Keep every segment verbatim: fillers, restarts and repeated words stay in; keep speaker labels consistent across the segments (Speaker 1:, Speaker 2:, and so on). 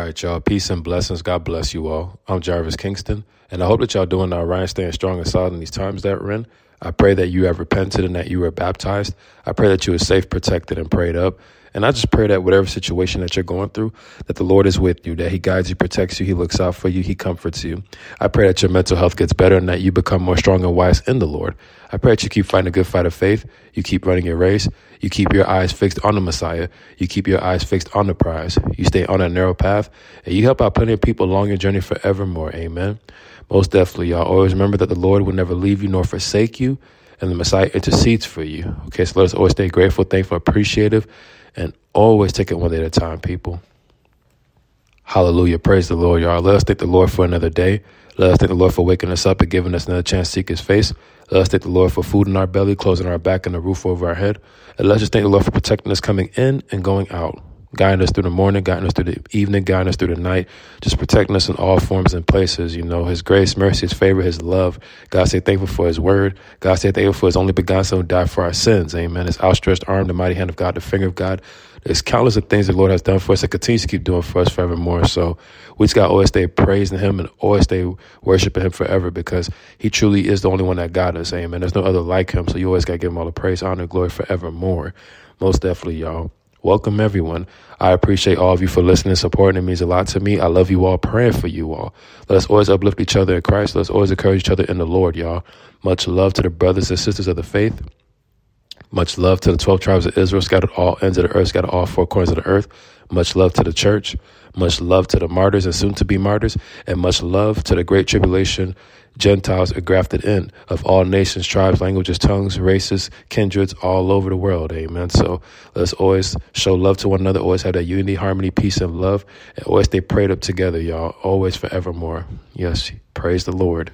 Speaker 1: right, y'all. Peace and blessings. God bless you all. I'm Jarvis Kingston, and I hope that y'all doing all right, staying strong and solid in these times that we're in. I pray that you have repented and that you were baptized. I pray that you are safe, protected, and prayed up. And I just pray that whatever situation that you're going through, that the Lord is with you, that he guides you, protects you, he looks out for you, he comforts you. I pray that your mental health gets better and that you become more strong and wise in the Lord. I pray that you keep fighting a good fight of faith. You keep running your race. You keep your eyes fixed on the Messiah. You keep your eyes fixed on the prize. You stay on that narrow path, and you help out plenty of people along your journey forevermore. Amen. Most definitely, y'all. Always remember that the Lord will never leave you nor forsake you, and the Messiah intercedes for you. Okay, so let us always stay grateful, thankful, appreciative, and always take it one day at a time, people. Hallelujah. Praise the Lord, y'all. Let us thank the Lord for another day. Let us thank the Lord for waking us up and giving us another chance to seek his face. Let us thank the Lord for food in our belly, closing our back, and a roof over our head. And let's just thank the Lord for protecting us coming in and going out, guiding us through the morning, guiding us through the evening, guiding us through the night, just protecting us in all forms and places. You know, his grace, mercy, his favor, his love. God, say thankful for his word. God, say thankful for his only begotten son who died for our sins. Amen. His outstretched arm, the mighty hand of God, the finger of God. There's countless of things the Lord has done for us and continues to keep doing for us forevermore. So we just got to always stay praising him and always stay worshiping him forever because he truly is the only one that got us. Amen. There's no other like him. So you always got to give him all the praise, honor, and glory forevermore. Most definitely, y'all. Welcome, everyone. I appreciate all of you for listening and supporting. It means a lot to me. I love you all, praying for you all. Let us always uplift each other in Christ. Let us always encourage each other in the Lord, y'all. Much love to the brothers and sisters of the faith. Much love to the twelve tribes of Israel, scattered all ends of the earth, scattered all four corners of the earth. Much love to the church. Much love to the martyrs and soon-to-be martyrs. And much love to the great tribulation, Gentiles are grafted in, of all nations, tribes, languages, tongues, races, kindreds, all over the world. Amen. So let's always show love to one another, always have that unity, harmony, peace, and love, and always stay prayed up together, y'all, always forevermore. Yes, praise the Lord.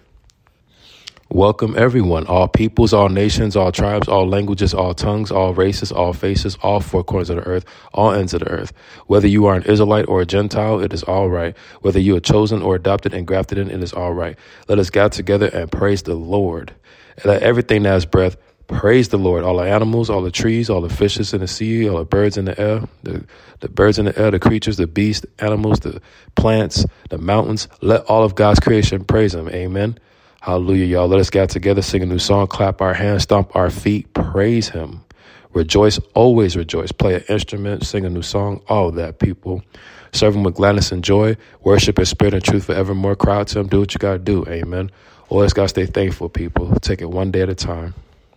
Speaker 1: Welcome, everyone, all peoples, all nations, all tribes, all languages, all tongues, all races, all faces, all four corners of the earth, all ends of the earth. Whether you are an Israelite or a Gentile, it is all right. Whether you are chosen or adopted and grafted in, it is all right. Let us gather together and praise the Lord. And let everything that has breath praise the Lord. All the animals, all the trees, all the fishes in the sea, all the birds in the air, the, the birds in the air, the creatures, the beasts, the animals, the plants, the mountains. Let all of God's creation praise him. Amen. Hallelujah, y'all. Let us get together, sing a new song, clap our hands, stomp our feet, praise him. Rejoice, always rejoice. Play an instrument, sing a new song, all of that, people. Serve him with gladness and joy. Worship in spirit and truth forevermore. Cry out to him. Do what you got to do. Amen. Always got to stay thankful, people. Take it one day at a time.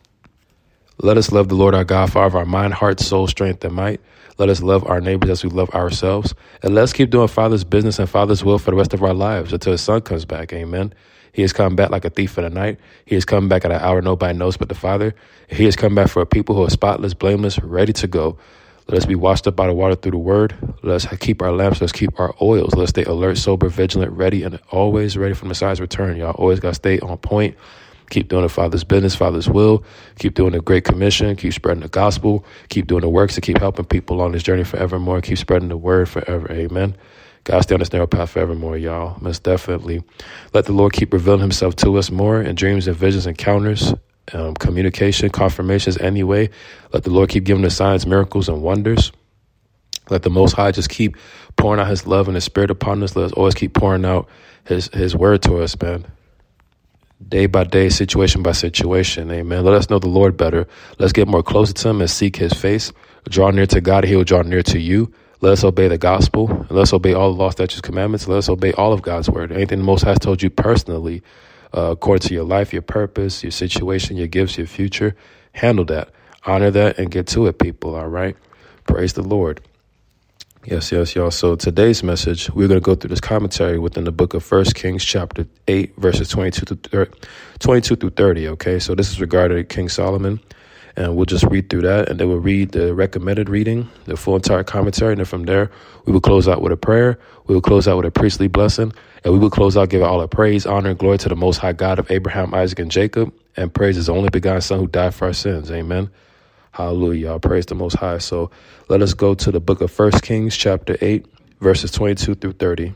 Speaker 1: Let us love the Lord our God, Father of our mind, heart, soul, strength, and might. Let us love our neighbors as we love ourselves. And let's keep doing Father's business and Father's will for the rest of our lives until his son comes back. Amen. He has come back like a thief in the night. He has come back at an hour nobody knows but the Father. He has come back for a people who are spotless, blameless, ready to go. Let us be washed up by the water through the word. Let us keep our lamps. Let's keep our oils. Let's stay alert, sober, vigilant, ready, and always ready for Messiah's return. Y'all always got to stay on point. Keep doing the Father's business, Father's will. Keep doing the Great Commission. Keep spreading the gospel. Keep doing the works to keep helping people on this journey forevermore. Keep spreading the word forever. Amen. God, stay on this narrow path forevermore, y'all. Most definitely. Let the Lord keep revealing himself to us more in dreams and visions, encounters, um, communication, confirmations, anyway. Let the Lord keep giving us signs, miracles, and wonders. Let the Most High just keep pouring out his love and his spirit upon us. Let us always keep pouring out his, his word to us, man. Day by day, situation by situation. Amen. Let us know the Lord better. Let's get more closer to him and seek his face. Draw near to God, he will draw near to you. Let us obey the gospel. And let us obey all the law, statutes, commandments. Let us obey all of God's word. Anything the Most High has told you personally, uh, according to your life, your purpose, your situation, your gifts, your future, handle that. Honor that and get to it, people. All right. Praise the Lord. Yes, yes, y'all. So today's message, we're going to go through this commentary within the book of First Kings, chapter eight, verses twenty-two through thirty. Okay, so this is regarding King Solomon, and we'll just read through that, and then we'll read the recommended reading, the full entire commentary, and then from there, we will close out with a prayer. We will close out with a priestly blessing, and we will close out giving all the praise, honor, and glory to the Most High God of Abraham, Isaac, and Jacob, and praise his only begotten Son who died for our sins. Amen. Hallelujah. Y'all praise the Most High. So let us go to the book of First Kings, chapter eight, verses twenty-two through thirty.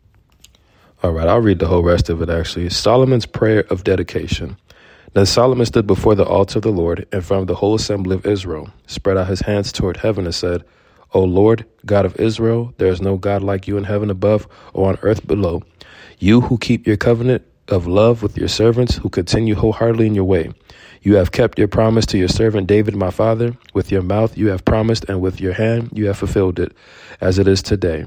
Speaker 1: All right, I'll read the whole rest of it, actually. Solomon's prayer of dedication. Then Solomon stood before the altar of the Lord in front of the whole assembly of Israel, spread out his hands toward heaven and said, O Lord, God of Israel, there is no God like you in heaven above or on earth below. You who keep your covenant of love with your servants, who continue wholeheartedly in your way. You have kept your promise to your servant David, my father. With your mouth you have promised, and with your hand you have fulfilled it, as it is today.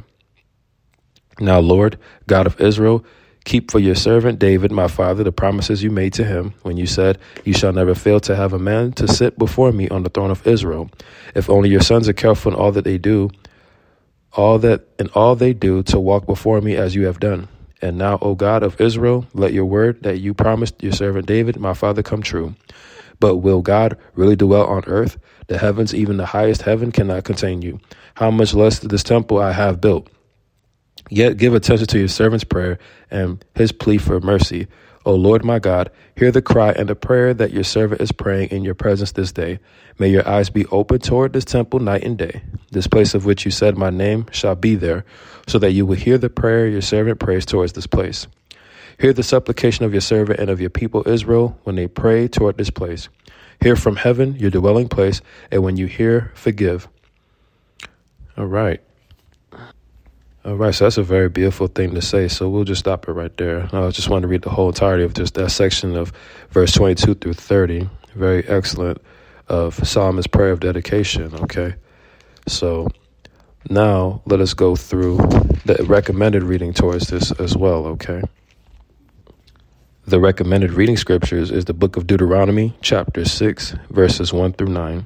Speaker 1: Now, Lord, God of Israel, keep for your servant David, my father, the promises you made to him when you said, you shall never fail to have a man to sit before me on the throne of Israel. If only your sons are careful in all that they do, all that in all they do to walk before me as you have done. And now, O God of Israel, let your word that you promised your servant David, my father, come true. But will God really dwell on earth? The heavens, even the highest heaven, cannot contain you. How much less this temple I have built? Yet give attention to your servant's prayer and his plea for mercy. O Lord my God, hear the cry and the prayer that your servant is praying in your presence this day. May your eyes be open toward this temple night and day. This place of which you said my name shall be there, so that you will hear the prayer your servant prays towards this place. Hear the supplication of your servant and of your people Israel when they pray toward this place. Hear from heaven, your dwelling place, and when you hear, forgive. All right. All right, so that's a very beautiful thing to say, so we'll just stop it right there. I just want to read the whole entirety of just that section of verse twenty-two through thirty. Very excellent of Solomon's prayer of dedication, okay? So now let us go through the recommended reading towards this as well, okay? The recommended reading scriptures is the book of Deuteronomy, chapter six, verses one through nine.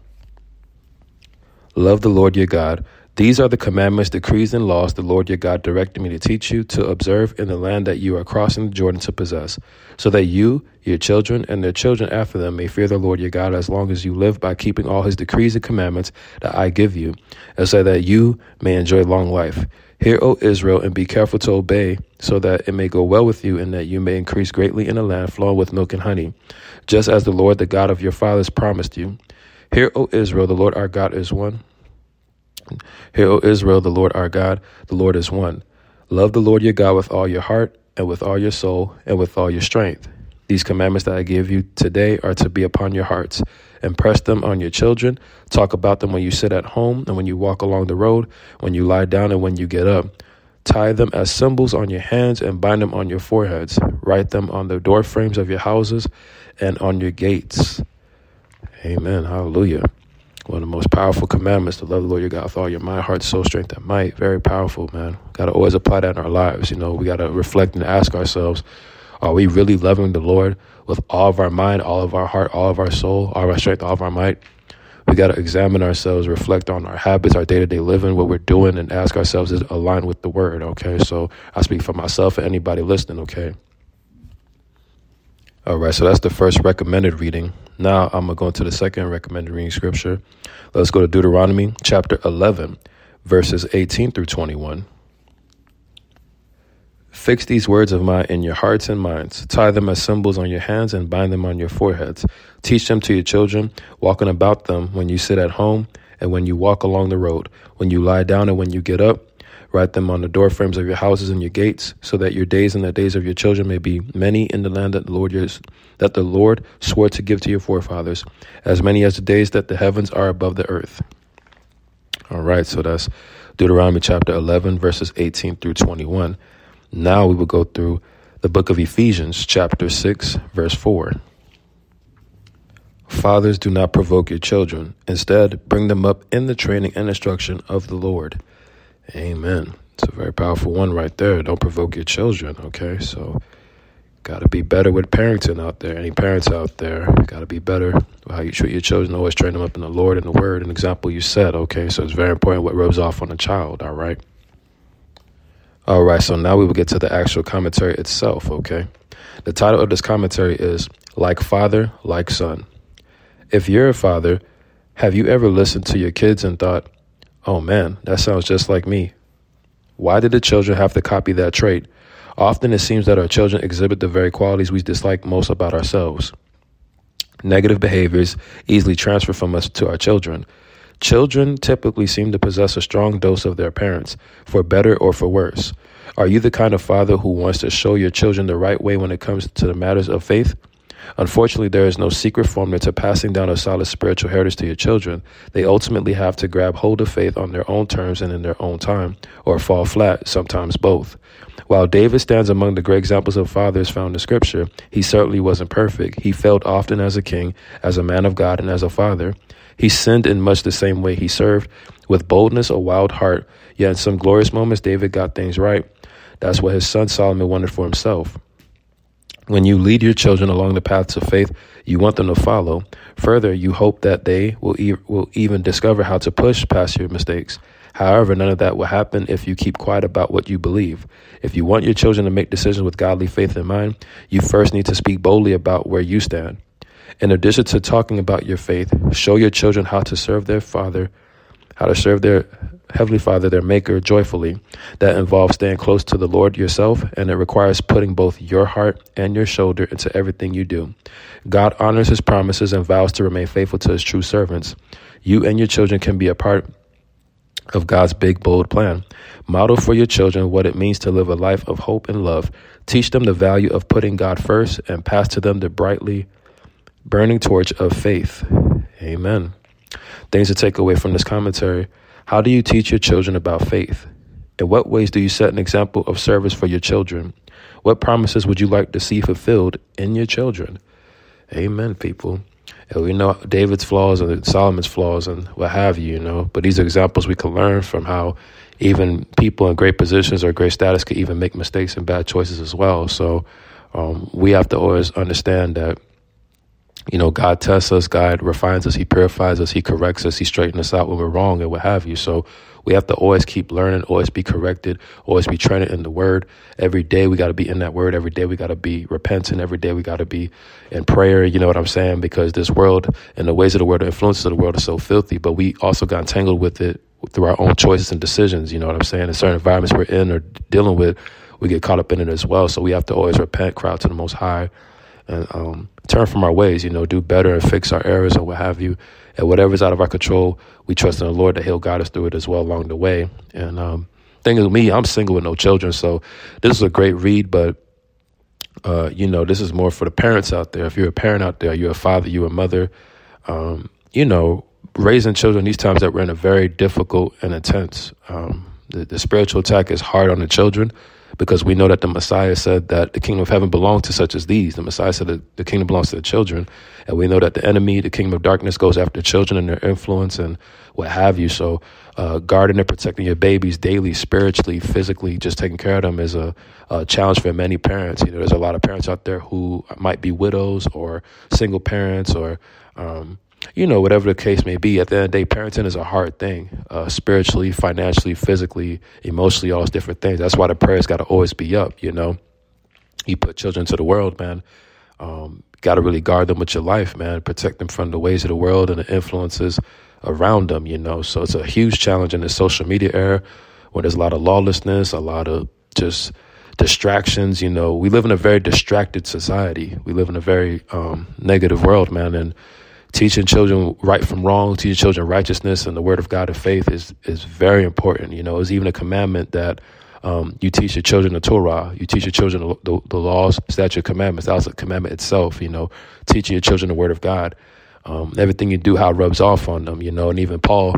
Speaker 1: Love the Lord your God. These are the commandments, decrees, and laws the Lord your God directed me to teach you to observe in the land that you are crossing the Jordan to possess, so that you, your children, and their children after them may fear the Lord your God as long as you live by keeping all his decrees and commandments that I give you, and so that you may enjoy long life. Hear, O Israel, and be careful to obey, so that it may go well with you, and that you may increase greatly in a land flowing with milk and honey, just as the Lord, the God of your fathers, promised you. Hear, O Israel, the Lord our God is one. Hear, O Israel, the Lord our God, the Lord is one. Love the Lord your God with all your heart, and with all your soul, and with all your strength. These commandments that I give you today are to be upon your hearts. Impress them on your children. Talk about them when you sit at home and when you walk along the road, when you lie down and when you get up. Tie them as symbols on your hands and bind them on your foreheads. Write them on the door frames of your houses and on your gates. Amen. Hallelujah. One of the most powerful commandments to love the Lord your God with all your mind, heart, soul, strength, and might. Very powerful, man. Got to always apply that in our lives. You know, we got to reflect and ask ourselves, are we really loving the Lord with all of our mind, all of our heart, all of our soul, all of our strength, all of our might? We got to examine ourselves, reflect on our habits, our day-to-day living, what we're doing, and ask ourselves, is it aligned with the word, okay? So I speak for myself and anybody listening, okay? All right, so that's the first recommended reading. Now I'm going to go into the second recommended reading scripture. Let's go to Deuteronomy chapter eleven, verses eighteen through twenty-one. Fix these words of mine in your hearts and minds. Tie them as symbols on your hands and bind them on your foreheads. Teach them to your children, walking about them when you sit at home and when you walk along the road, when you lie down and when you get up. Write them on the door frames of your houses and your gates, so that your days and the days of your children may be many in the land that the Lord yours, that the Lord swore to give to your forefathers, as many as the days that the heavens are above the earth. All right, so that's Deuteronomy chapter eleven, verses eighteen through twenty-one. Now we will go through the book of Ephesians, chapter six, verse four. Fathers, do not provoke your children. Instead, bring them up in the training and instruction of the Lord. Amen. It's a very powerful one right there. Don't provoke your children, okay? So got to be better with parenting out there. Any parents out there, got to be better with how you treat your children. Always train them up in the Lord and the word, an example you set, okay? So it's very important what rubs off on a child, all right? All right, so now we will get to the actual commentary itself, okay? The title of this commentary is Like Father, Like Son. If you're a father, have you ever listened to your kids and thought, oh man, that sounds just like me? Why did the children have to copy that trait? Often it seems that our children exhibit the very qualities we dislike most about ourselves. Negative behaviors easily transfer from us to our children. Children typically seem to possess a strong dose of their parents, for better or for worse. Are you the kind of father who wants to show your children the right way when it comes to the matters of faith? Unfortunately, there is no secret formula to passing down a solid spiritual heritage to your children. They ultimately have to grab hold of faith on their own terms and in their own time, or fall flat, sometimes both. While David stands among the great examples of fathers found in Scripture, he certainly wasn't perfect. He failed often as a king, as a man of God, and as a father. He sinned in much the same way. He served with boldness, a wild heart, yet in some glorious moments, David got things right. That's what his son Solomon wanted for himself. When you lead your children along the paths of faith, you want them to follow. Further, you hope that they will, e- will even discover how to push past your mistakes. However, none of that will happen if you keep quiet about what you believe. If you want your children to make decisions with godly faith in mind, you first need to speak boldly about where you stand. In addition to talking about your faith, show your children how to serve their Father, how to serve their Heavenly Father, their Maker, joyfully. That involves staying close to the Lord yourself, and it requires putting both your heart and your shoulder into everything you do. God honors his promises and vows to remain faithful to his true servants. You and your children can be a part of God's big, bold plan. Model for your children what it means to live a life of hope and love. Teach them the value of putting God first, and pass to them the brightly burning torch of faith. Amen. Things to take away from this commentary. How do you teach your children about faith? In what ways do you set an example of service for your children? What promises would you like to see fulfilled in your children? Amen, people. And we know David's flaws and Solomon's flaws and what have you, you know, but these are examples we can learn from how even people in great positions or great status could even make mistakes and bad choices as well. So um, we have to always understand that, you know, God tests us, God refines us, he purifies us, he corrects us, he straightens us out when we're wrong and what have you. So we have to always keep learning, always be corrected, always be training in the word. Every day we got to be in that word. Every day we got to be repentant. Every day we got to be in prayer. You know what I'm saying? Because this world and the ways of the world, the influences of the world are so filthy, but we also got entangled with it through our own choices and decisions. You know what I'm saying? In certain environments we're in or dealing with, we get caught up in it as well. So we have to always repent, cry out to the Most High, and um, turn from our ways, you know, do better and fix our errors or what have you. And whatever's out of our control, we trust in the Lord that he'll guide us through it as well along the way. And um, thing is, me, I'm single with no children, so this is a great read, but, uh, you know, this is more for the parents out there. If you're a parent out there, you're a father, you're a mother, um, you know, raising children these times that we're in are very difficult and intense. Um, the, the spiritual attack is hard on the children, because we know that the Messiah said that the kingdom of heaven belonged to such as these. The Messiah said that the kingdom belongs to the children. And we know that the enemy, the kingdom of darkness, goes after children and their influence and what have you. So uh, guarding and protecting your babies daily, spiritually, physically, just taking care of them is a, a challenge for many parents. You know, there's a lot of parents out there who might be widows or single parents or, um, you know, whatever the case may be. At the end of the day, parenting is a hard thing, uh, spiritually, financially, physically, emotionally, all those different things. That's why the prayers got to always be up, you know. You put children to the world, man. Um, got to really guard them with your life, man. Protect them from the ways of the world and the influences around them, you know. So it's a huge challenge in the social media era where there's a lot of lawlessness, a lot of just distractions. You know, we live in a very distracted society. We live in a very um, negative world, man. And teaching children right from wrong, teaching children righteousness and the word of God and faith is is very important. You know, it's even a commandment that um, you teach your children the Torah, you teach your children the, the, the laws, statute, commandments. That was a commandment itself, you know, teaching your children the word of God. Um, everything you do, how it rubs off on them, you know, and even Paul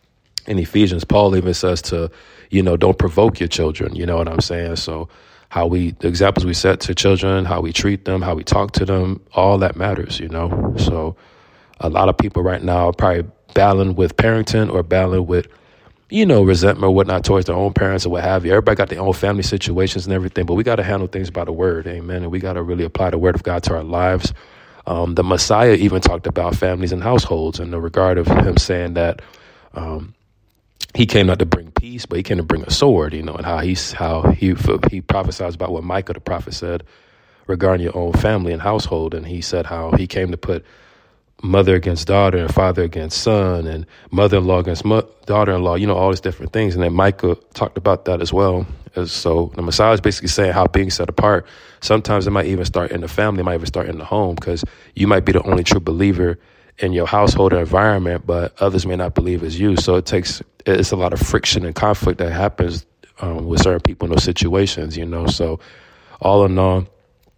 Speaker 1: in Ephesians, Paul even says to, you know, don't provoke your children, you know what I'm saying? So how we, the examples we set to children, how we treat them, how we talk to them, all that matters, you know? So a lot of people right now are probably battling with parenting or battling with, you know, resentment or whatnot towards their own parents or what have you. Everybody got their own family situations and everything, but we got to handle things by the word, amen. And we got to really apply the word of God to our lives. Um, the Messiah even talked about families and households in the regard of him saying that um, he came not to bring peace, but he came to bring a sword, you know, and how he's how he he prophesies about what Micah the prophet said regarding your own family and household. And he said how he came to put mother against daughter and father against son and mother-in-law against mo- daughter-in-law, you know, all these different things. And then Micah talked about that as well. As, so the Messiah is basically saying how being set apart, sometimes it might even start in the family, it might even start in the home, because you might be the only true believer in your household or environment, but others may not believe as you. So it takes, it's a lot of friction and conflict that happens um, with certain people in those situations, you know. So all in all,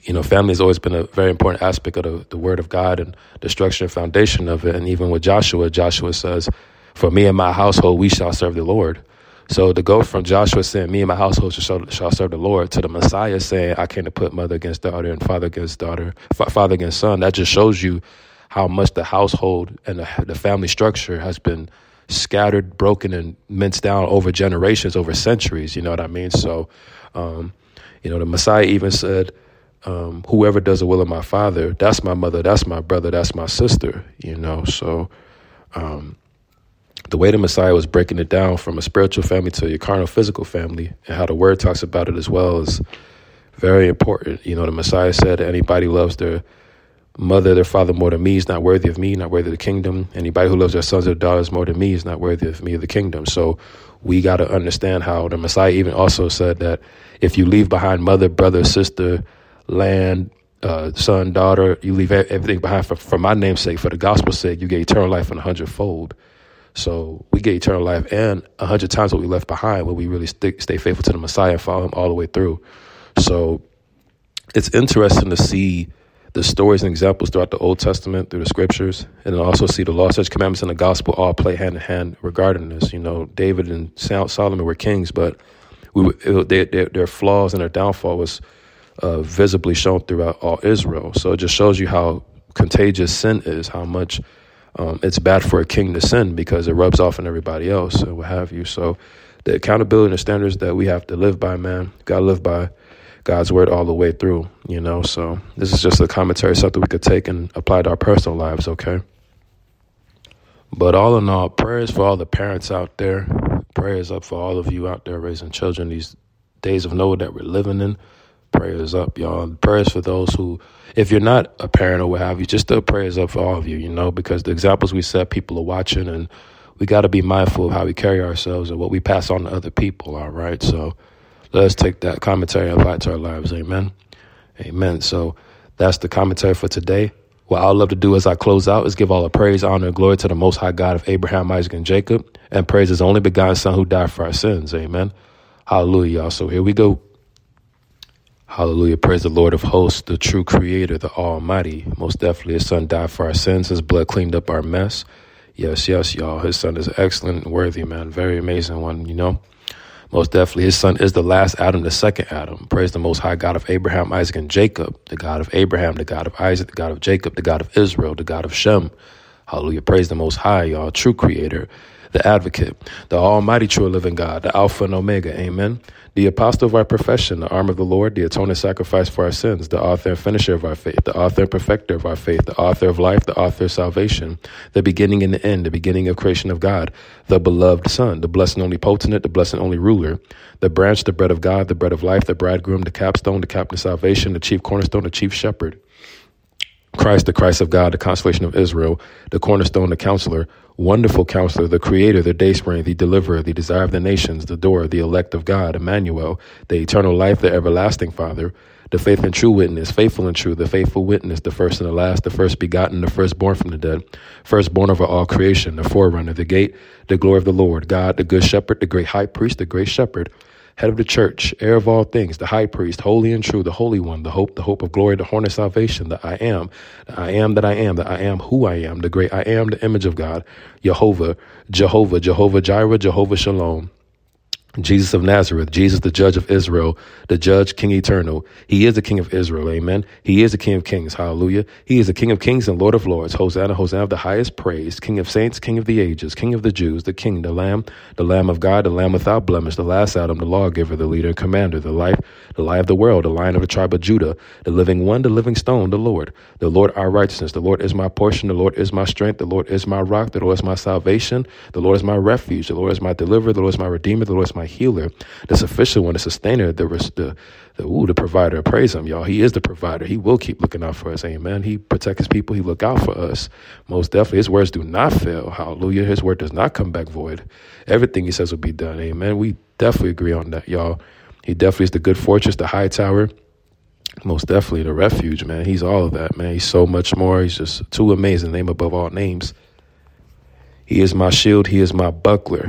Speaker 1: You know, family has always been a very important aspect of the, the word of God and the structure and foundation of it. And even with Joshua, Joshua says, for me and my household, we shall serve the Lord. So to go from Joshua saying, me and my household shall, shall serve the Lord, to the Messiah saying, I came to put mother against daughter and father against daughter, fa- father against son, that just shows you how much the household and the, the family structure has been scattered, broken, and minced down over generations, over centuries. You know what I mean? So, um, you know, the Messiah even said, um, whoever does the will of my Father, that's my mother, that's my brother, that's my sister, you know. So um, the way the Messiah was breaking it down from a spiritual family to your carnal physical family, and how the word talks about it as well, is very important. You know, the Messiah said, anybody loves their mother, their father more than me is not worthy of me, not worthy of the kingdom. Anybody who loves their sons or daughters more than me is not worthy of me of the kingdom. So we got to understand how the Messiah even also said that if you leave behind mother, brother, sister, land, uh, son, daughter, you leave everything behind for, for my name's sake, for the gospel's sake, you get eternal life in a hundredfold. So we get eternal life and a hundred times what we left behind when we really stick, stay faithful to the Messiah and follow him all the way through. So it's interesting to see the stories and examples throughout the Old Testament, through the scriptures, and then also see the law, such commandments, and the gospel all play hand in hand regarding this. You know, David and Solomon were kings, but we it, they, their, their flaws and their downfall was uh, visibly shown throughout all Israel. So it just shows you how contagious sin is, how much um, it's bad for a king to sin because it rubs off on everybody else and what have you. So the accountability and the standards that we have to live by, man, got to live by God's word all the way through, you know. So this is just a commentary, something we could take and apply to our personal lives, okay? But all in all, prayers for all the parents out there. Prayers up for all of you out there raising children these days of Noah that we're living in. Prayers up, y'all. Prayers for those who, if you're not a parent or what have you, just still prayers up for all of you, you know, because the examples we set, people are watching, and we got to be mindful of how we carry ourselves and what we pass on to other people, all right? So let's take that commentary and apply it to our lives. Amen. Amen. So that's the commentary for today. What I'd love to do as I close out is give all the praise, honor, and glory to the Most High God of Abraham, Isaac, and Jacob, and praise his only begotten Son who died for our sins. Amen. Hallelujah, y'all. So here we go. Hallelujah. Praise the Lord of hosts, the true creator, the almighty. Most definitely his son died for our sins. His blood cleaned up our mess. Yes, yes, y'all. His son is excellent and worthy, man. Very amazing one, you know. Most definitely his son is the last Adam, the second Adam. Praise the Most High God of Abraham, Isaac, and Jacob. The God of Abraham, the God of Isaac, the God of Jacob, the God of Israel, the God of Shem. Hallelujah. Praise the Most High, y'all. True creator, the advocate, the almighty true living God, the Alpha and Omega. Amen. The apostle of our profession, the arm of the Lord, the atoning sacrifice for our sins, the author and finisher of our faith, the author and perfecter of our faith, the author of life, the author of salvation, the beginning and the end, the beginning of creation of God, the beloved Son, the blessed and only potentate, the blessed and only ruler, the branch, the bread of God, the bread of life, the bridegroom, the capstone, the captain of salvation, the chief cornerstone, the chief shepherd. Christ, the Christ of God, the consolation of Israel, the cornerstone, the counselor, wonderful counselor, the creator, the dayspring, the deliverer, the desire of the nations, the door, the elect of God, Emmanuel, the eternal life, the everlasting Father, the faith and true witness, faithful and true, the faithful witness, the first and the last, the first begotten, the firstborn from the dead, firstborn over all creation, the forerunner, the gate, the glory of the Lord, God, the good shepherd, the great high priest, the great shepherd, head of the church, heir of all things, the high priest, holy and true, the holy one, the hope, the hope of glory, the horn of salvation, the I am, the I am that I am, the I am who I am, the great I am, the image of God, Jehovah, Jehovah, Jehovah Jireh, Jehovah Shalom. Jesus of Nazareth, Jesus, the judge of Israel, the judge, King eternal. He is the King of Israel. Amen. He is the King of kings. Hallelujah. He is the King of kings and Lord of lords. Hosanna, Hosanna of the highest praise. King of saints, King of the ages, King of the Jews, the King, the Lamb, the Lamb of God, the Lamb without blemish, the last Adam, the lawgiver, the leader and commander, the life, the light of the world, the Lion of the tribe of Judah, the living one, the living stone, the Lord, the Lord our righteousness. The Lord is my portion. The Lord is my strength. The Lord is my rock. The Lord is my salvation. The Lord is my refuge. The Lord is my deliverer. The Lord is my redeemer. The Lord is my healer. The sufficient one, the sustainer, the the the, ooh, the provider. Praise him, y'all. He is the provider. He will keep looking out for us. Amen. He protects his people. He look out for us. Most definitely, his words do not fail. Hallelujah. His word does not come back void. Everything he says will be done. Amen. We definitely agree on that, y'all. He definitely is the good fortress, the high tower. Most definitely the refuge, man. He's all of that, man. He's so much more. He's just too amazing. Name above all names. He is my shield. He is my buckler.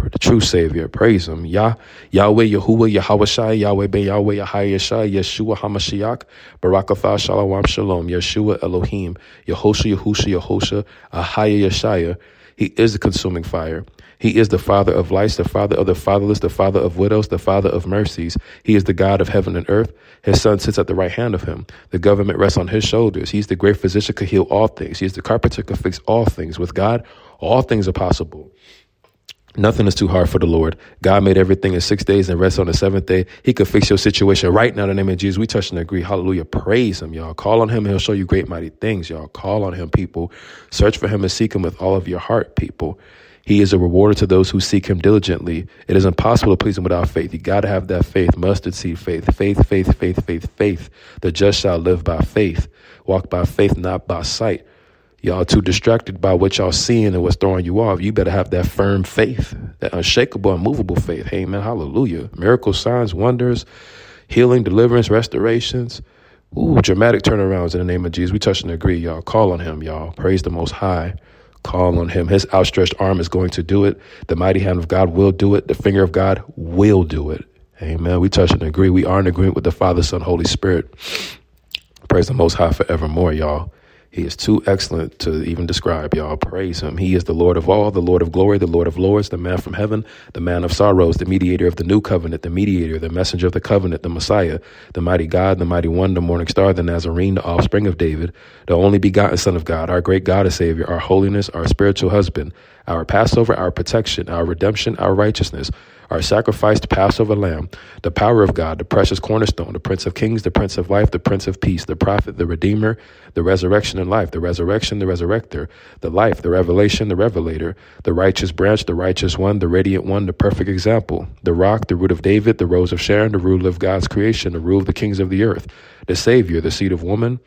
Speaker 1: the true Savior. Praise him. Yah, Yahweh, Yahuwah, Yahweh Shai, Yahweh Ben Yahweh, Yahai Yeshai, Yeshua HaMashiach, Barakatha Shalom Shalom, Yeshua Elohim, Yehosha, Yehusha, Yehosha, Ahaya Yeshaya. He is the consuming fire. He is the Father of lights, the Father of the fatherless, the Father of widows, the Father of mercies. He is the God of heaven and earth. His Son sits at the right hand of him. The government rests on his shoulders. He's the great physician, could heal all things. He is the carpenter, could fix all things. With God, all things are possible. Nothing is too hard for the Lord. God made everything in six days and rests on the seventh day. He could fix your situation right now in the name of Jesus. We touch and agree. Hallelujah. Praise him, y'all. Call on him and he'll show you great, mighty things, y'all. Call on him, people. Search for him and seek him with all of your heart, people. He is a rewarder to those who seek him diligently. It is impossible to please him without faith. You got to have that faith, mustard seed faith, faith, faith, faith, faith, faith. The just shall live by faith. Walk by faith, not by sight. Y'all too distracted by what y'all seeing and what's throwing you off. You better have that firm faith, that unshakable, unmovable faith. Amen. Hallelujah. Miracles, signs, wonders, healing, deliverance, restorations. Ooh, dramatic turnarounds in the name of Jesus. We touch and agree, y'all. Call on him, y'all. Praise the Most High. Call on him. His outstretched arm is going to do it. The mighty hand of God will do it. The finger of God will do it. Amen. We touch and agree. We are in agreement with the Father, Son, Holy Spirit. Praise the Most High forevermore, y'all. He is too excellent to even describe, y'all. Praise him. He is the Lord of all, the Lord of glory, the Lord of lords, the man from heaven, the man of sorrows, the mediator of the new covenant, the mediator, the messenger of the covenant, the Messiah, the mighty God, the mighty one, the morning star, the Nazarene, the offspring of David, the only begotten Son of God, our great God and Savior, our holiness, our spiritual husband, our Passover, our protection, our redemption, our righteousness, our sacrificed Passover lamb, the power of God, the precious cornerstone, the Prince of Kings, the Prince of Life, the Prince of Peace, the prophet, the Redeemer, the resurrection and life, the resurrection, the resurrector, the life, the revelation, the revelator, the righteous branch, the righteous one, the radiant one, the perfect example, the rock, the root of David, the rose of Sharon, the ruler of God's creation, the rule of the kings of the earth, the Savior, the seed of woman,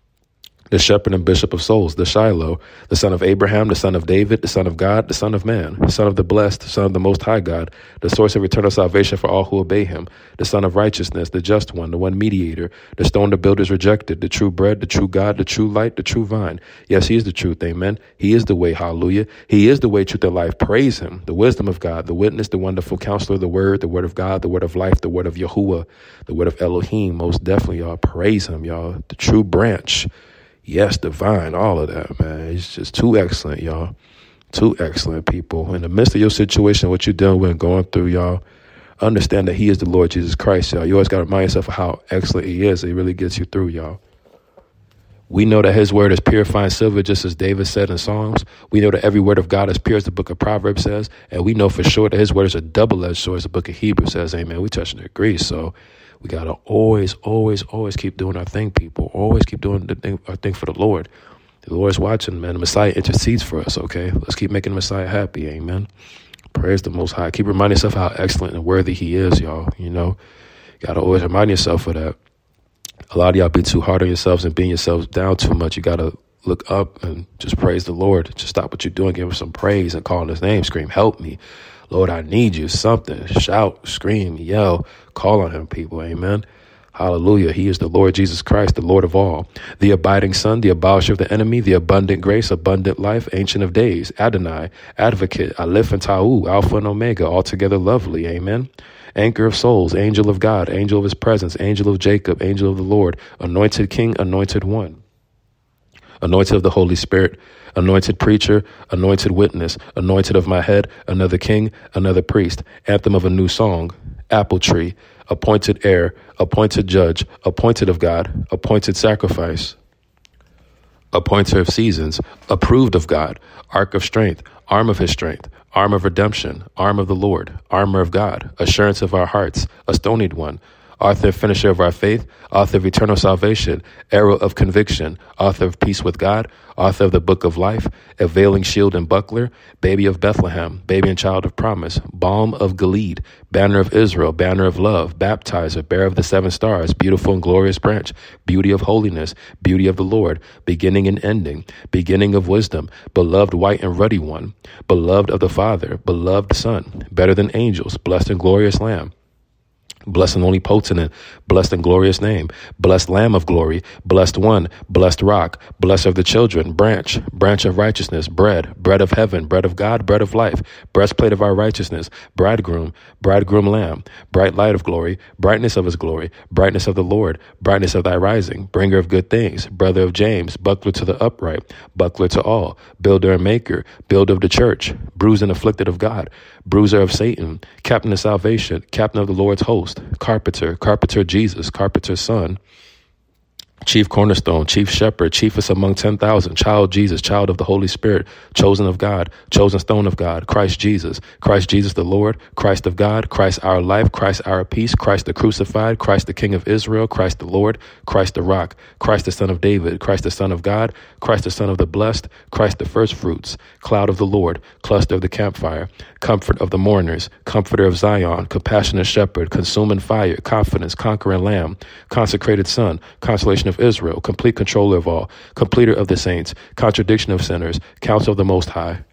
Speaker 1: the shepherd and bishop of souls, the Shiloh, the son of Abraham, the son of David, the son of God, the son of man, the son of the blessed, the son of the most high God, the source of eternal salvation for all who obey him, the son of righteousness, the just one, the one mediator, the stone the builders rejected, the true bread, the true God, the true light, the true vine. Yes, he is the truth. Amen. He is the way. Hallelujah. He is the way, truth, and life. Praise him. The wisdom of God, the witness, the wonderful counselor, the word, the word of God, the word of life, the word of Yahuwah, the word of Elohim. Most definitely, y'all. Praise him, y'all. The true branch. Yes, divine, all of that, man. It's just too excellent, y'all. Too excellent, people. In the midst of your situation, what you're dealing with and going through, y'all, understand that he is the Lord Jesus Christ, y'all. You always got to remind yourself of how excellent he is. He really gets you through, y'all. We know that his word is purifying silver, just as David said in Psalms. We know that every word of God is pure, as the book of Proverbs says. And we know for sure that his word is a double-edged sword, as the book of Hebrews says. Amen. We touch and agree. So we got to always, always, always keep doing our thing, people. Always keep doing the thing, our thing for the Lord. The Lord's watching, man. The Messiah intercedes for us, okay? Let's keep making the Messiah happy, amen? Praise the Most High. Keep reminding yourself how excellent and worthy he is, y'all. You know, you got to always remind yourself of that. A lot of y'all be too hard on yourselves and being yourselves down too much. You got to look up and just praise the Lord. Just stop what you're doing, give him some praise and call on his name. Scream, help me. Lord, I need you. Something. Shout, scream, yell, call on him, people. Amen. Hallelujah. He is the Lord Jesus Christ, the Lord of all, the abiding Son, the abolisher of the enemy, the abundant grace, abundant life, ancient of days, Adonai, advocate, Aleph and Tahu, Alpha and Omega, altogether lovely. Amen. Anchor of souls, angel of God, angel of his presence, angel of Jacob, angel of the Lord, anointed king, anointed one, anointed of the Holy Spirit, anointed preacher, anointed witness, anointed of my head, another king, another priest, anthem of a new song, apple tree, appointed heir, appointed judge, appointed of God, appointed sacrifice, appointer of seasons, approved of God, ark of strength, arm of his strength, arm of redemption, arm of the Lord, armor of God, assurance of our hearts, a stonied one, author and finisher of our faith, author of eternal salvation, arrow of conviction, author of peace with God, author of the book of life, availing shield and buckler, baby of Bethlehem, baby and child of promise, balm of Gilead, banner of Israel, banner of love, baptizer, bearer of the seven stars, beautiful and glorious branch, beauty of holiness, beauty of the Lord, beginning and ending, beginning of wisdom, beloved white and ruddy one, beloved of the Father, beloved Son, better than angels, blessed and glorious Lamb, Blessed and only potent, blessed and glorious name, blessed Lamb of glory, blessed one, blessed rock, blessed of the children, branch, branch of righteousness, bread, bread of heaven, bread of God, bread of life, breastplate of our righteousness, bridegroom, bridegroom lamb, bright light of glory, brightness of his glory, brightness of the Lord, brightness of thy rising, bringer of good things, brother of James, buckler to the upright, buckler to all, builder and maker, builder of the church, bruised and afflicted of God, bruiser of Satan, captain of salvation, captain of the Lord's host, carpenter, carpenter Jesus, carpenter's son, chief cornerstone, chief shepherd, chiefest among ten thousand, child Jesus, child of the Holy Spirit, chosen of God, chosen stone of God, Christ Jesus, Christ Jesus the Lord, Christ of God, Christ our life, Christ our peace, Christ the crucified, Christ the King of Israel, Christ the Lord, Christ the rock, Christ the Son of David, Christ the Son of God, Christ the Son of the blessed, Christ the first fruits, cloud of the Lord, cluster of the campfire, comfort of the mourners, comforter of Zion, compassionate shepherd, consuming fire, confidence, conquering lamb, consecrated son, consolation of Israel, complete controller of all, completer of the saints, contradiction of sinners, counsel of the Most High,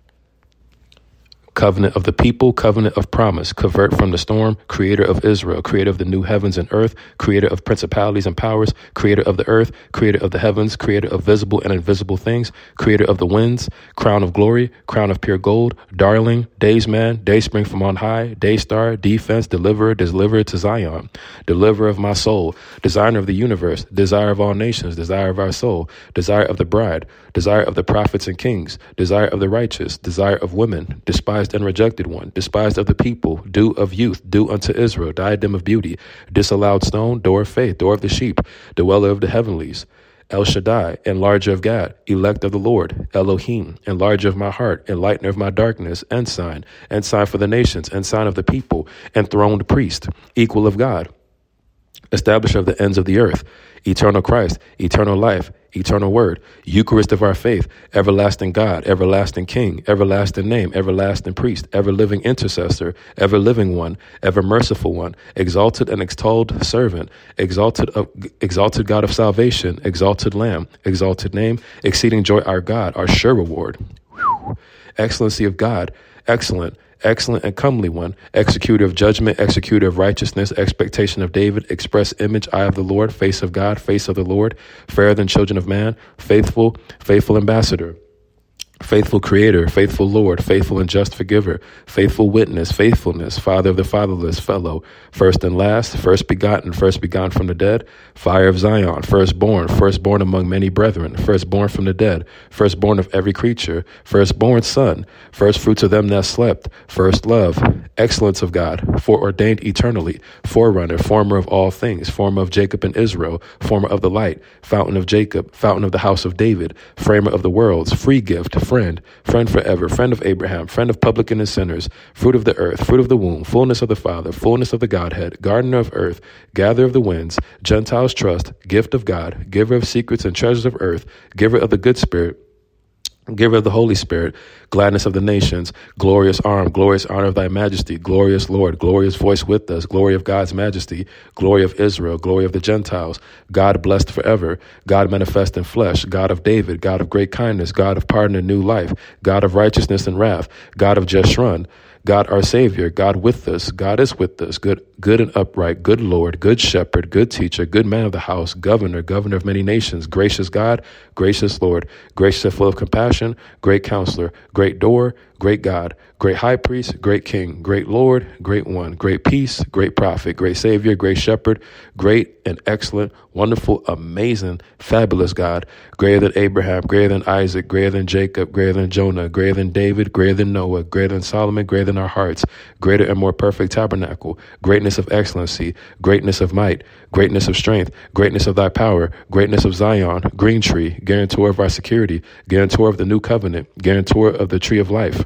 Speaker 1: covenant of the people, covenant of promise, covert from the storm, creator of Israel, creator of the new heavens and earth, creator of principalities and powers, creator of the earth, creator of the heavens, creator of visible and invisible things, creator of the winds, crown of glory, crown of pure gold, darling, days man, day spring from on high, day star, defense, deliverer, deliverer to Zion, deliverer of my soul, designer of the universe, desire of all nations, desire of our soul, desire of the bride, desire of the prophets and kings, desire of the righteous, desire of women, despised and rejected one, despised of the people, dew of youth, dew unto Israel, diadem of beauty, disallowed stone, door of faith, door of the sheep, dweller of the heavenlies, El Shaddai, enlarger of God, elect of the Lord, Elohim, enlarger of my heart, enlightener of my darkness, ensign, ensign for the nations, ensign of the people, enthroned priest, equal of God, establisher of the ends of the earth, eternal Christ, eternal life, eternal word, Eucharist of our faith, everlasting God, everlasting King, everlasting name, everlasting priest, ever living intercessor, ever living one, ever merciful one, exalted and extolled servant, exalted of, exalted God of salvation, exalted Lamb, exalted name, exceeding joy our God, our sure reward. Whew. Excellency of God, excellent, excellent and comely one, executor of judgment, executor of righteousness, expectation of David, express image, eye of the Lord, face of God, face of the Lord, fairer than children of man, faithful, faithful ambassador, faithful creator, faithful Lord, faithful and just forgiver, faithful witness, faithfulness, father of the fatherless, fellow, first and last, first begotten, first begotten from the dead, fire of Zion, firstborn, firstborn among many brethren, firstborn from the dead, firstborn of every creature, firstborn son, first fruits of them that slept, first love, excellence of God, foreordained eternally, forerunner, former of all things, former of Jacob and Israel, former of the light, fountain of Jacob, fountain of the house of David, framer of the worlds, free gift, friend, friend forever, friend of Abraham, friend of publican and sinners, fruit of the earth, fruit of the womb, fullness of the Father, fullness of the Godhead, gardener of earth, gatherer of the winds, Gentiles trust, gift of God, giver of secrets and treasures of earth, giver of the good spirit, giver of the Holy Spirit, gladness of the nations, glorious arm, glorious honor of thy majesty, glorious Lord, glorious voice with us, glory of God's majesty, glory of Israel, glory of the Gentiles, God blessed forever, God manifest in flesh, God of David, God of great kindness, God of pardon and new life, God of righteousness and wrath, God of Jeshurun, God our Savior, God with us, God is with us, good good and upright, good Lord, good shepherd, good teacher, good man of the house, governor, governor of many nations, gracious God, gracious Lord, gracious and full of compassion, great counselor, great door, great God, great high priest, great king, great Lord, great one, great peace, great prophet, great Savior, great shepherd, great and excellent, wonderful, amazing, fabulous God, greater than Abraham, greater than Isaac, greater than Jacob, greater than Jonah, greater than David, greater than Noah, greater than Solomon, greater than our hearts, greater and more perfect tabernacle, greatness of excellency, greatness of might, greatness of strength, greatness of thy power, greatness of Zion, green tree, guarantor of our security, guarantor of the new covenant, guarantor of the tree of life.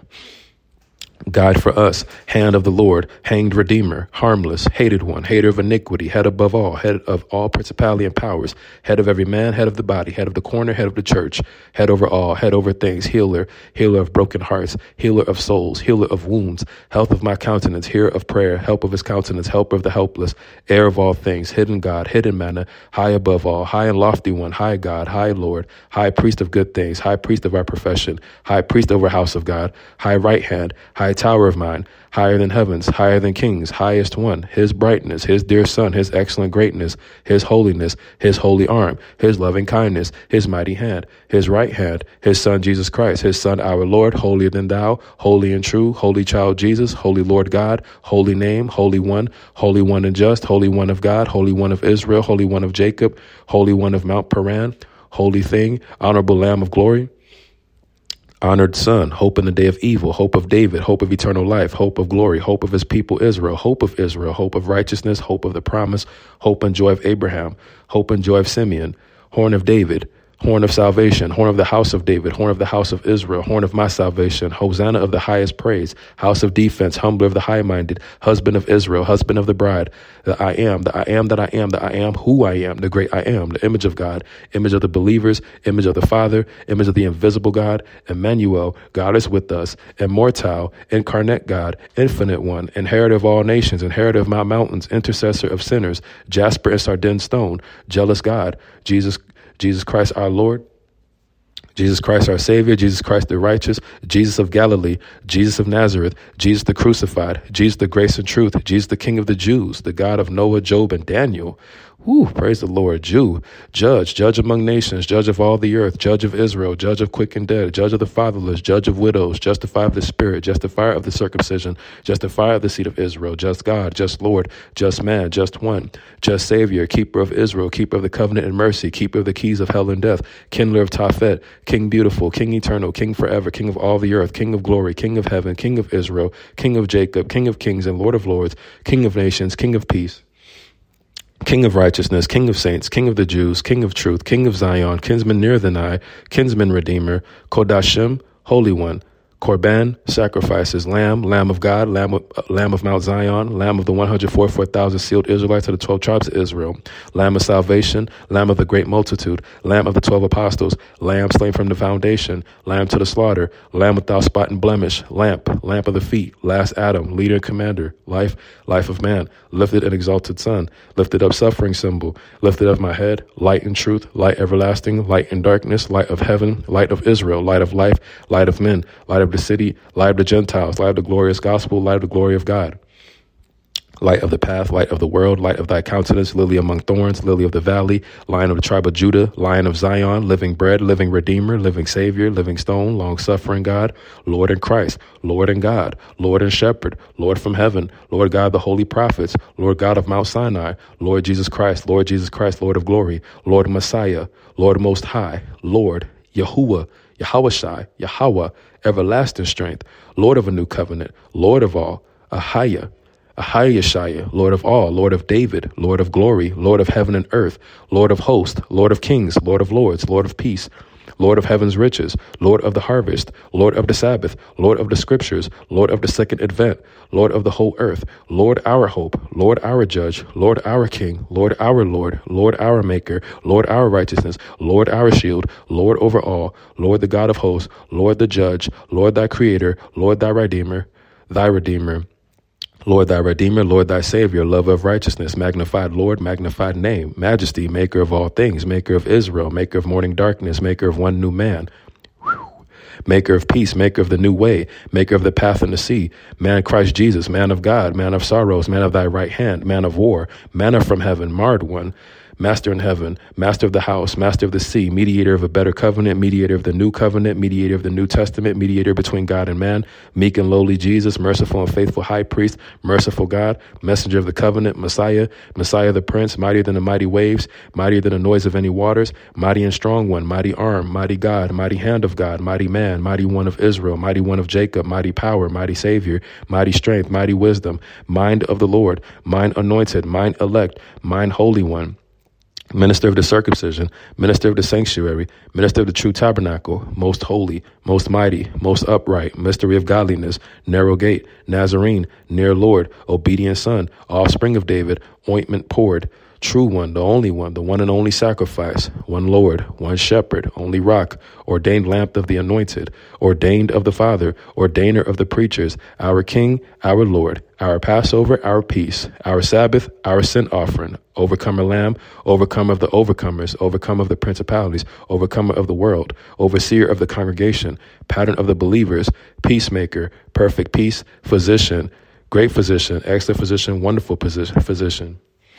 Speaker 1: God for us, hand of the Lord, hanged Redeemer, harmless, hated one, hater of iniquity, head above all, head of all principality and powers, head of every man, head of the body, head of the corner, head of the church, head over all, head over things, healer, healer of broken hearts, healer of souls, healer of wounds, health of my countenance, hearer of prayer, help of his countenance, helper of the helpless, heir of all things, hidden God, hidden manna, high above all, high and lofty one, high God, high Lord, high priest of good things, high priest of our profession, high priest over house of God, high right hand, high tower of mine, higher than heavens, higher than kings, highest one, his brightness, his dear son, his excellent greatness, his holiness, his holy arm, his loving kindness, his mighty hand, his right hand, his son Jesus Christ, his son our Lord, holier than thou, holy and true, holy child Jesus, holy Lord God, holy name, holy one, holy one and just, holy one of God, holy one of Israel, holy one of Jacob, holy one of Mount Paran, holy thing, honorable Lamb of glory, honored son, hope in the day of evil, hope of David, hope of eternal life, hope of glory, hope of his people Israel, hope of Israel, hope of righteousness, hope of the promise, hope and joy of Abraham, hope and joy of Simeon, horn of David, horn of salvation, horn of the house of David, horn of the house of Israel, horn of my salvation, Hosanna of the highest praise, house of defense, humbler of the high-minded, husband of Israel, husband of the bride, the I am, the I am that I am, the I am who I am, the great I am, the image of God, image of the believers, image of the Father, image of the invisible God, Emmanuel, God is with us, immortal, incarnate God, infinite one, inheritor of all nations, inheritor of my mountains, intercessor of sinners, jasper and sardine stone, jealous God, Jesus Jesus Christ our Lord, Jesus Christ our Savior, Jesus Christ the righteous, Jesus of Galilee, Jesus of Nazareth, Jesus the crucified, Jesus the grace and truth, Jesus the King of the Jews, the God of Noah, Job, and Daniel. Woo, praise the Lord. Jew, judge, judge among nations, judge of all the earth, judge of Israel, judge of quick and dead, judge of the fatherless, judge of widows, justifier of the spirit, justifier of the circumcision, justifier of the seed of Israel, just God, just Lord, just man, just one, just Savior, keeper of Israel, keeper of the covenant and mercy, keeper of the keys of hell and death, kindler of Tophet, King beautiful, King eternal, King forever, King of all the earth, King of glory, King of heaven, King of Israel, King of Jacob, King of kings and Lord of lords, King of nations, King of peace, King of righteousness, King of saints, King of the Jews, King of truth, King of Zion, kinsman nearer than I, kinsman redeemer, Kodashim, Holy One, Korban, sacrifices, Lamb, Lamb of God, Lamb of, uh, Lamb of Mount Zion, Lamb of the one hundred forty-four thousand sealed Israelites of the twelve tribes of Israel, Lamb of salvation, Lamb of the great multitude, Lamb of the twelve apostles, Lamb slain from the foundation, Lamb to the slaughter, Lamb without spot and blemish, Lamp, Lamp of the feet, last Adam, leader and commander, life, life of man, lifted and exalted Son, lifted up suffering symbol, lifted up my head, light and truth, light everlasting, light in darkness, light of heaven, light of Israel, light of life, light of men, light of the city, light of the Gentiles, light of the glorious gospel, light of the glory of God, light of the path, light of the world, light of thy countenance, lily among thorns, lily of the valley, lion of the tribe of Judah, lion of Zion, living bread, living redeemer, living savior, living stone, long-suffering God, Lord and Christ, Lord and God, Lord and shepherd, Lord from heaven, Lord God, the holy prophets, Lord God of Mount Sinai, Lord Jesus Christ, Lord Jesus Christ, Lord of glory, Lord Messiah, Lord most high, Lord, Yahuwah, Yahawashai, Yahweh, everlasting strength, Lord of a new covenant, Lord of all, Ahaya, Ahayashaya, Lord of all, Lord of David, Lord of glory, Lord of heaven and earth, Lord of hosts, Lord of kings, Lord of lords, Lord of peace, Lord of heaven's riches, Lord of the harvest, Lord of the Sabbath, Lord of the scriptures, Lord of the second advent, Lord of the whole earth, Lord our hope, Lord our judge, Lord our king, Lord our Lord, Lord our maker, Lord our righteousness, Lord our shield, Lord over all, Lord the God of hosts, Lord the judge, Lord thy creator, Lord thy redeemer, thy redeemer, Lord thy Redeemer, Lord thy Savior, lover of righteousness, magnified Lord, magnified name, majesty, maker of all things, maker of Israel, maker of morning darkness, maker of one new man, Whew. Maker of peace, maker of the new way, maker of the path and the sea, man Christ Jesus, man of God, man of sorrows, man of thy right hand, man of war, manna from heaven, marred one, master in heaven, master of the house, master of the sea, mediator of a better covenant, mediator of the new covenant, mediator of the New Testament, mediator between God and man, meek and lowly Jesus, merciful and faithful high priest, merciful God, messenger of the covenant, Messiah, Messiah the prince, mightier than the mighty waves, mightier than the noise of any waters, mighty and strong one, mighty arm, mighty God, mighty hand of God, mighty man, mighty one of Israel, mighty one of Jacob, mighty power, mighty Savior, mighty strength, mighty wisdom, mind of the Lord, mind anointed, mind elect, mind holy one, minister of the circumcision, minister of the sanctuary, minister of the true tabernacle, most holy, most mighty, most upright, mystery of godliness, narrow gate, Nazarene, near Lord, obedient son, offspring of David, ointment poured, true one, the only one, the one and only sacrifice, one Lord, one shepherd, only rock, ordained lamp of the anointed, ordained of the Father, ordainer of the preachers, our King, our Lord, our Passover, our peace, our Sabbath, our sin offering, overcomer lamb, overcomer of the overcomers, overcomer of the principalities, overcomer of the world, overseer of the congregation, pattern of the believers, peacemaker, perfect peace, physician, great physician, excellent physician, wonderful physician, physician.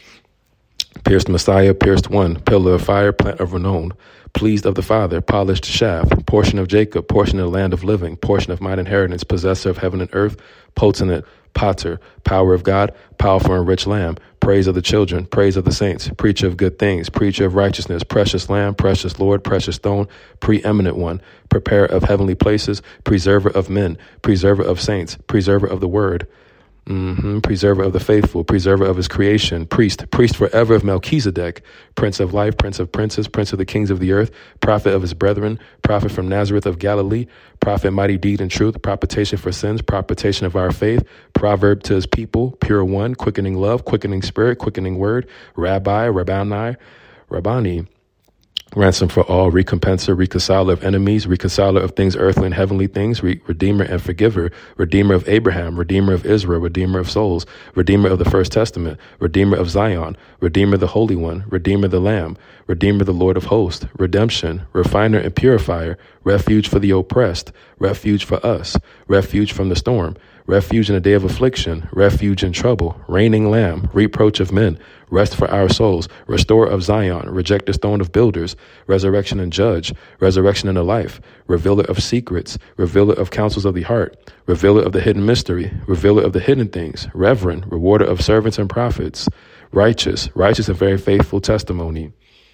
Speaker 1: Pierced Messiah, pierced one, pillar of fire, plant of renown, pleased of the Father, polished shaft, portion of Jacob, portion of the land of living, portion of mine inheritance, possessor of heaven and earth, potent potter, power of God, powerful and rich lamb, praise of the children, praise of the saints, preacher of good things, preacher of righteousness, precious lamb, precious Lord, precious stone, preeminent one, preparer of heavenly places, preserver of men, preserver of saints, preserver of the word, Mm-hmm. Preserver of the faithful, preserver of his creation, priest, priest forever of Melchizedek, prince of life, prince of princes, prince of the kings of the earth, prophet of his brethren, prophet from Nazareth of Galilee, prophet mighty deed and truth, propitiation for sins, propitiation of our faith, proverb to his people, pure one, quickening love, quickening spirit, quickening word, rabbi, rabbani, rabbani, ransom for all, recompenser, reconciler of enemies, reconciler of things earthly and heavenly things, re- redeemer and forgiver, redeemer of Abraham, redeemer of Israel, redeemer of souls, redeemer of the first testament, redeemer of Zion, redeemer the Holy One, redeemer the Lamb, redeemer the Lord of hosts, redemption, refiner and purifier, refuge for the oppressed, refuge for us, refuge from the storm, refuge in the day of affliction, refuge in trouble, reigning lamb, reproach of men, rest for our souls, restorer of Zion, reject the stone of builders, resurrection and judge, resurrection and the life, revealer of secrets, revealer of counsels of the heart, revealer of the hidden mystery, revealer of the hidden things, reverend, rewarder of servants and prophets, righteous, righteous and very faithful testimony,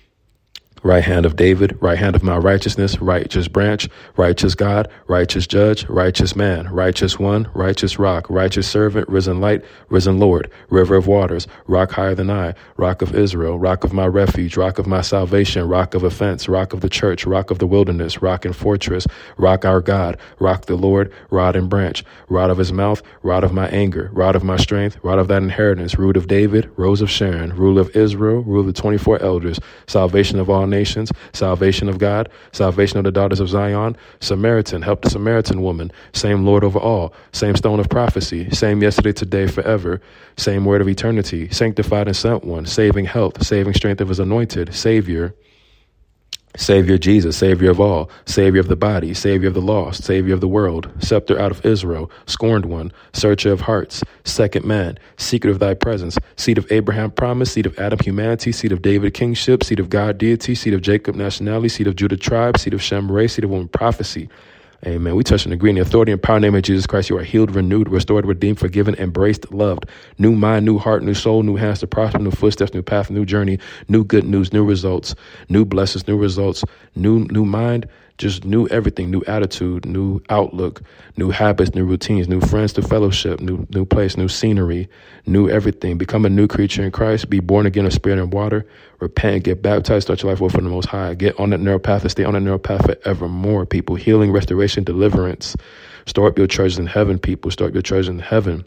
Speaker 1: right hand of David, right hand of my righteousness, righteous branch, righteous God, righteous judge, righteous man, righteous one, righteous rock, righteous servant, risen light, risen Lord, river of waters, rock higher than I, rock of Israel, rock of my refuge, rock of my salvation, rock of offense, rock of the church, rock of the wilderness, rock and fortress, rock our God, rock the Lord, rod and branch, rod of his mouth, rod of my anger, rod of my strength, rod of that inheritance, root of David, rose of Sharon, rule of Israel, rule of the twenty-four elders, salvation of all nations, salvation of God, salvation of the daughters of Zion, Samaritan, help the Samaritan woman, same Lord over all, same stone of prophecy, same yesterday, today, forever, same word of eternity, sanctified and sent one, saving health, saving strength of his anointed, Savior, Savior Jesus, Savior of all, Savior of the body, Savior of the lost, Savior of the world, scepter out of Israel, scorned one, searcher of hearts, second man, secret of thy presence, seed of Abraham promise, seed of Adam humanity, seed of David kingship, seed of God deity, seed of Jacob nationality, seed of Judah tribe, seed of Shem race, seed of woman prophecy. Amen. We touch and agree in the authority and power name of Jesus Christ. You are healed, renewed, restored, redeemed, forgiven, embraced, loved. New mind, new heart, new soul, new hands to prosper, new footsteps, new path, new journey, new good news, new results, new blessings, new results, new new mind, just new everything, new attitude, new outlook, new habits, new routines, new friends to fellowship, new new place, new scenery, new everything. Become a new creature in Christ. Be born again of spirit and water. Repent, get baptized, start your life over from the Most High. Get on that narrow path and stay on that narrow path forevermore, people. Healing, restoration, deliverance. Store up your treasures in heaven, people. Store up your treasures in heaven.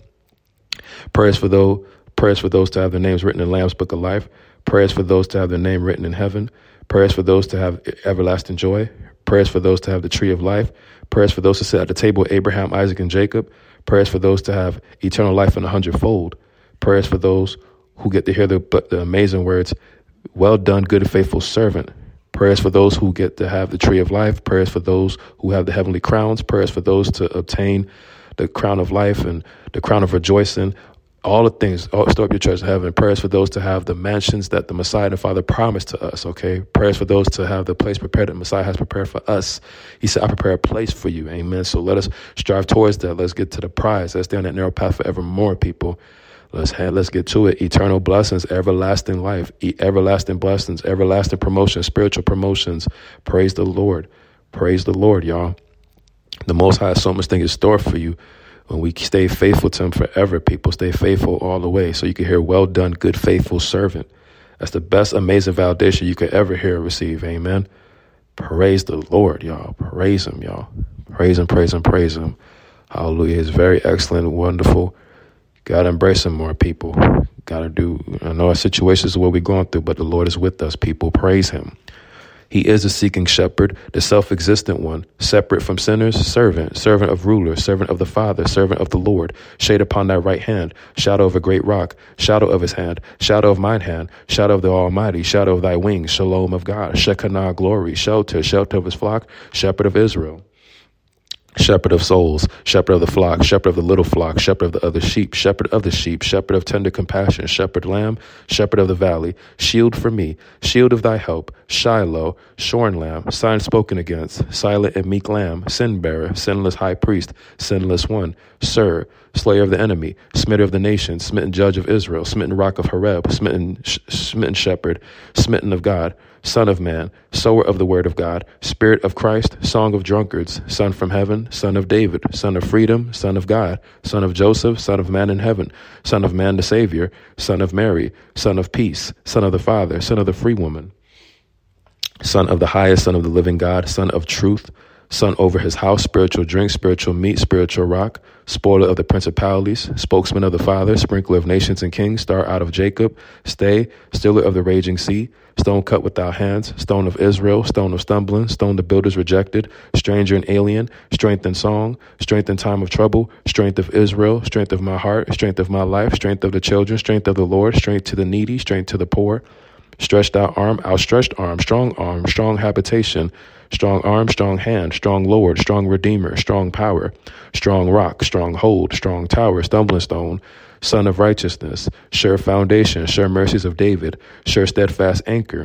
Speaker 1: Prayers for those, prayers for those to have their names written in the Lamb's Book of Life. Prayers for those to have their name written in heaven. Prayers for those to have everlasting joy. Prayers for those to have the tree of life. Prayers for those to sit at the table of Abraham, Isaac, and Jacob. Prayers for those to have eternal life in a hundredfold. Prayers for those who get to hear the, the amazing words, well done, good and faithful servant. Prayers for those who get to have the tree of life. Prayers for those who have the heavenly crowns. Prayers for those to obtain the crown of life and the crown of rejoicing. All the things, oh, store up your treasure in heaven. Prayers for those to have the mansions that the Messiah and the Father promised to us, okay? Prayers for those to have the place prepared that the Messiah has prepared for us. He said, I prepare a place for you, amen? So let us strive towards that. Let's get to the prize. Let's stay on that narrow path forevermore, people. Let's have, let's get to it. Eternal blessings, everlasting life, e- everlasting blessings, everlasting promotions, spiritual promotions. Praise the Lord. Praise the Lord, y'all. The Most High has so much things in store for you. When we stay faithful to him forever, people, stay faithful all the way. So you can hear, well done, good, faithful servant. That's the best, amazing validation you could ever hear or receive. Amen. Praise the Lord, y'all. Praise him, y'all. Praise him, praise him, praise him. Hallelujah. He's very excellent, wonderful, Gotta embrace him more, people. Gotta do, I know our situations are what we're going through, but the Lord is with us, people. Praise him. He is the seeking shepherd, the self-existent one, separate from sinners, servant, servant of ruler, servant of the Father, servant of the Lord, shade upon thy right hand, shadow of a great rock, shadow of his hand, shadow of mine hand, shadow of the Almighty, shadow of thy wings, shalom of God, Shekinah glory, shelter, shelter of his flock, shepherd of Israel. Shepherd of souls, shepherd of the flock, shepherd of the little flock, shepherd of the other sheep, shepherd of the sheep, shepherd of tender compassion, shepherd lamb, shepherd of the valley, shield for me, shield of thy help, Shiloh, shorn lamb, sign spoken against, silent and meek lamb, sin bearer, sinless high priest, sinless one, sir, slayer of the enemy, smitter of the nations, smitten judge of Israel, smitten rock of Horeb, smitten, sh- smitten shepherd, smitten of God, Son of man, sower of the word of God, Spirit of Christ, song of drunkards, Son from heaven, Son of David, Son of freedom, Son of God, Son of Joseph, Son of man in heaven, Son of man the Savior, Son of Mary, Son of peace, Son of the Father, Son of the free woman, Son of the highest, Son of the living God, Son of truth, Son over his house, spiritual drink, spiritual meat, spiritual rock, spoiler of the principalities, spokesman of the Father, sprinkler of nations and kings, star out of Jacob, stay, stiller of the raging sea, stone cut without hands, stone of Israel, stone of stumbling, stone the builders rejected, stranger and alien, strength in song, strength in time of trouble, strength of Israel, strength of my heart, strength of my life, strength of the children, strength of the Lord, strength to the needy, strength to the poor, stretched out arm, outstretched arm, strong arm, strong habitation, strong arm, strong hand, strong Lord, strong Redeemer, strong power, strong rock, strong hold, strong tower, stumbling stone, Son of righteousness, sure foundation, sure mercies of David, sure steadfast anchor,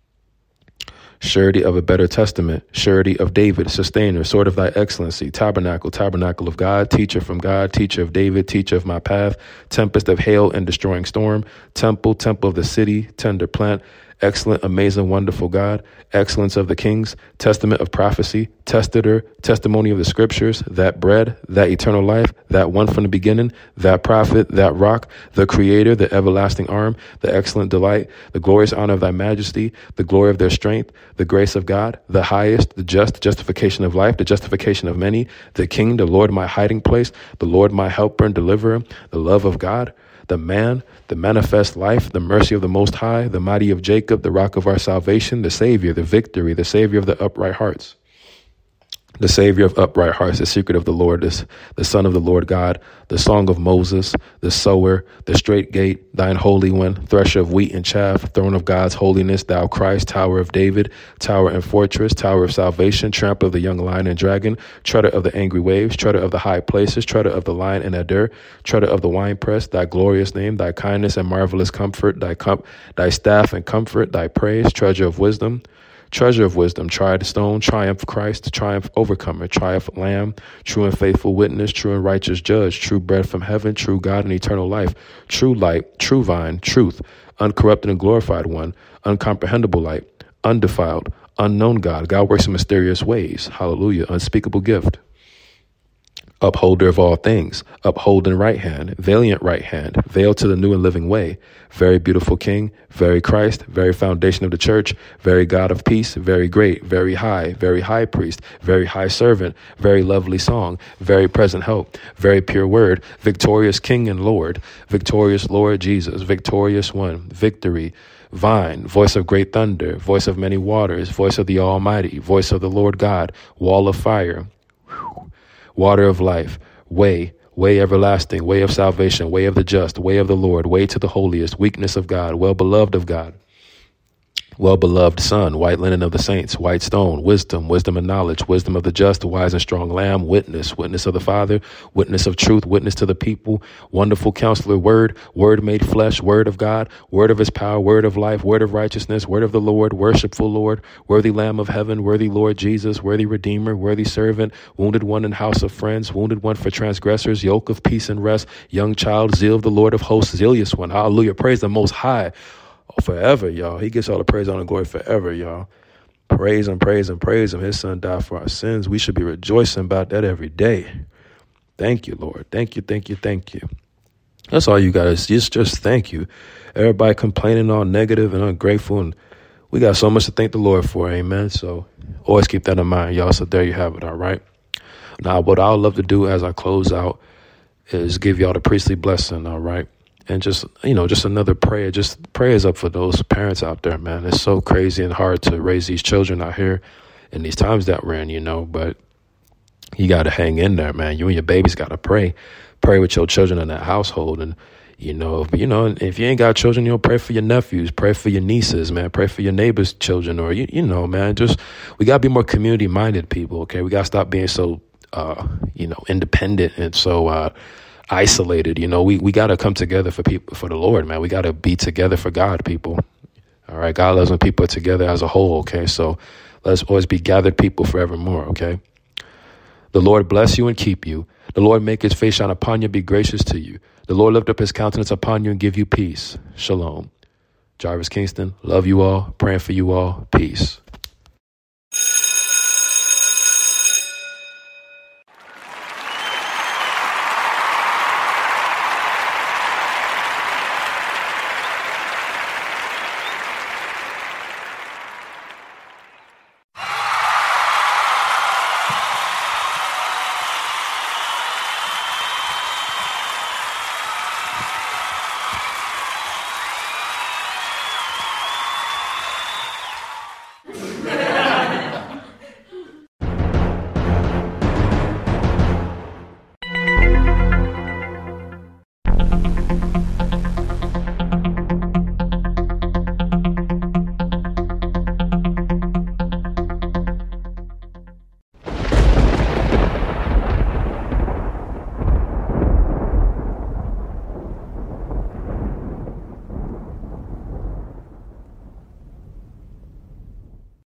Speaker 1: surety of a better testament, surety of David, sustainer, sword of thy excellency, tabernacle, tabernacle of God, teacher from God, teacher of David, teacher of my path, tempest of hail and destroying storm, temple, temple of the city, tender plant, excellent, amazing, wonderful God, excellence of the kings, testament of prophecy, testator, testimony of the scriptures, that bread, that eternal life, that one from the beginning, that prophet, that rock, the creator, the everlasting arm, the excellent delight, the glorious honor of thy majesty, the glory of their strength, the grace of God, the highest, the just, justification of life, the justification of many, the king, the Lord, my hiding place, the Lord, my helper and deliverer, the love of God, the man, the manifest life, the mercy of the Most High, the mighty of Jacob, the rock of our salvation, the Savior, the victory, the Savior of the upright hearts, the Savior of upright hearts, the secret of the Lord, the, the Son of the Lord God, the song of Moses, the sower, the straight gate, thine holy one, thresher of wheat and chaff, throne of God's holiness, thou Christ, tower of David, tower and fortress, tower of salvation, tramp of the young lion and dragon, treader of the angry waves, treader of the high places, treader of the lion and adder, treader of the winepress, thy glorious name, thy kindness and marvelous comfort, thy com- thy staff and comfort, thy praise, treasure of wisdom, treasure of wisdom, tried stone, triumph Christ, triumph overcomer, triumph lamb, true and faithful witness, true and righteous judge, true bread from heaven, true God and eternal life, true light, true vine, truth, uncorrupted and glorified one, uncomprehendable light, undefiled, unknown God, God works in mysterious ways, hallelujah, unspeakable gift. Upholder of all things, upholding right hand, valiant right hand, veiled to the new and living way, very beautiful King, very Christ, very foundation of the church, very God of peace, very great, very high, very high priest, very high servant, very lovely song, very present help, very pure word, victorious King and Lord, victorious Lord Jesus, victorious one, victory, vine, voice of great thunder, voice of many waters, voice of the Almighty, voice of the Lord God, wall of fire, water of life, way, way everlasting, way of salvation, way of the just, way of the Lord, way to the holiest, weakness of God, well beloved of God, well beloved Son, white linen of the saints, white stone, wisdom, wisdom and knowledge, wisdom of the just, wise and strong Lamb, witness, witness of the Father, witness of truth, witness to the people, wonderful Counselor, word, word made flesh, word of God, word of his power, word of life, word of righteousness, word of the Lord, worshipful Lord, worthy Lamb of heaven, worthy Lord Jesus, worthy Redeemer, worthy servant, wounded one in house of friends, wounded one for transgressors, yoke of peace and rest, young child, zeal of the Lord of hosts, zealous one, hallelujah, praise the Most High. Oh, forever, y'all. He gets all the praise, honor, and glory forever, y'all. Praise him, praise him, praise him. His son died for our sins. We should be rejoicing about that every day. Thank you, Lord. Thank you, thank you, thank you. That's all you got to just, just thank you. Everybody complaining all negative and ungrateful, and we got so much to thank the Lord for, amen. So always keep that in mind, y'all. So there you have it, all right? Now, what I would love to do as I close out, is give y'all the priestly blessing, all right? And just, you know, just another prayer, just prayers up for those parents out there, man. It's so crazy and hard to raise these children out here in these times that we're in, you know, but you got to hang in there, man. You and your babies got to pray, pray with your children in that household. And, you know, if, you know, if you ain't got children, you know, pray for your nephews, pray for your nieces, man, pray for your neighbors' children, or, you, you know, man, just, we got to be more community minded people. Okay. We got to stop being so, uh, you know, independent and so, uh, isolated. You know, we, we got to come together for people, for the Lord, man. We got to be together for God, people. All right. God loves when people are together as a whole. Okay. So let's always be gathered people forevermore. Okay. The Lord bless you and keep you. The Lord make his face shine upon you and be gracious to you. The Lord lift up his countenance upon you and give you peace. Shalom. Jarvis Kingston, love you all, praying for you all. Peace.